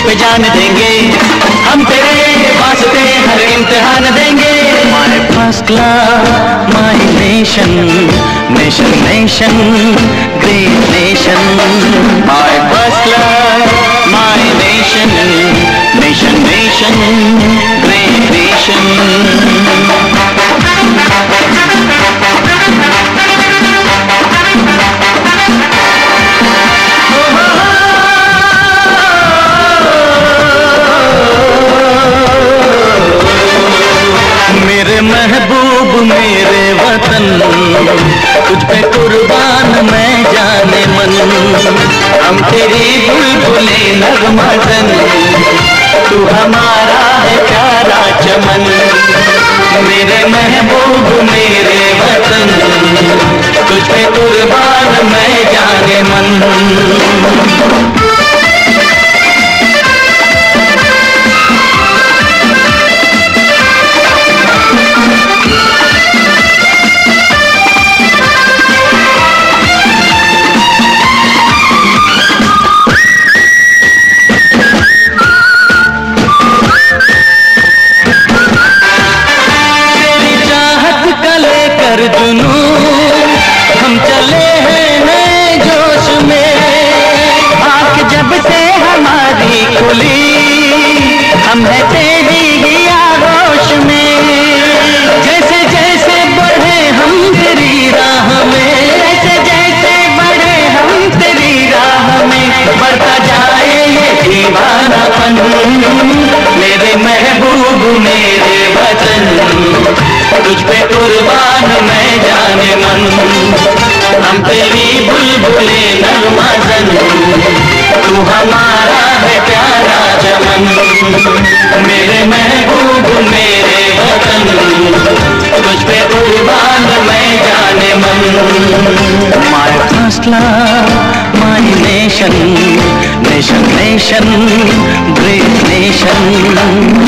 पे जान देंगे, हम तेरे वास्ते हर इम्तिहान देंगे। My first class my nation, nation nation great nation. My first class my nation, nation nation great nation. मेरे महबूब मेरे वतन, तुझ पे कुर्बान मैं जाने मन। हम तेरी बुलबुले नगमगन, तू हमारा है प्यारा चमन। मेरे महबूब मेरे वतन, तुझ पे कुर्बान मैं जाने मन। हम चले हैं नए जोश में, आँख जब से हमारी खुली, हम है तेरी ही आगोश में। जैसे जैसे बढ़े हम तेरी राह में, जैसे जैसे बढ़े हम तेरी राह में, बढ़ता जाए ये दीवानापन। मेरे महबूब मेरे वतन, तुझ पे कुर्बान मैं जाने मन। हम तेरी बुलबुले नगमगन, तू हमारा है प्यारा चमन। मेरे महबूब मेरे वतन, तुझ पे कुर्बान मैं जाने मन। My first love my nation, nation nation great nation.